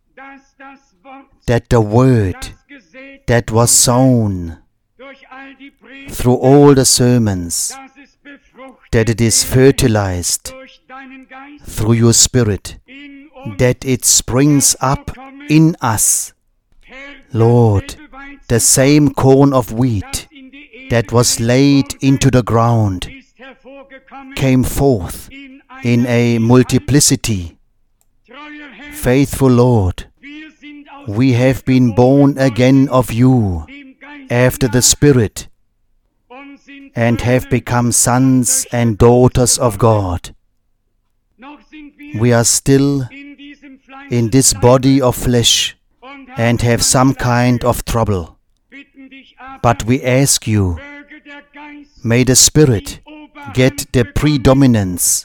A: that the word that was sown through all the sermons, that it is fertilized through your Spirit, that it springs up in us. Lord, the same corn of wheat that was laid into the ground came forth in a multiplicity. Faithful Lord, we have been born again of you after the Spirit and have become sons and daughters of God. We are still in this body of flesh and have some kind of trouble. But we ask you, may the Spirit get the predominance,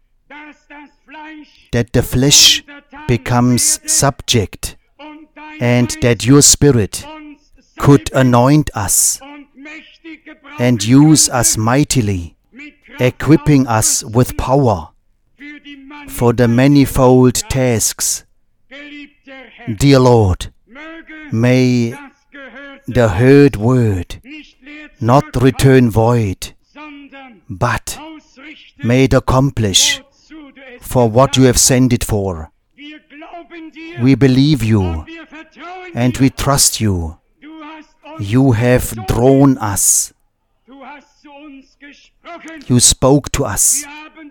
A: that the flesh becomes subject, and that your Spirit could anoint us and use us mightily, equipping us with power for the manifold tasks. Dear Lord, may the heard word not return void, but may it accomplish for what you have sent it for. We believe you and we trust you. You have drawn us. You spoke to us.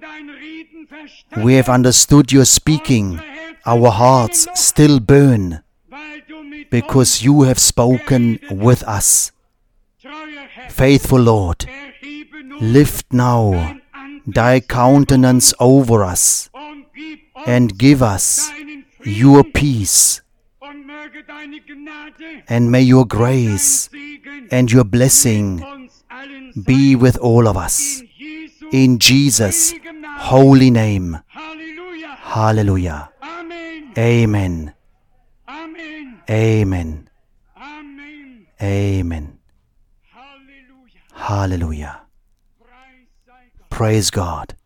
A: We have understood your speaking. Our hearts still burn because you have spoken with us. Faithful Lord, lift now thy countenance over us and give us your peace, and may your grace and your blessing be with all of us. In Jesus' holy name. Hallelujah. Amen. Amen. Amen. Hallelujah. Praise God.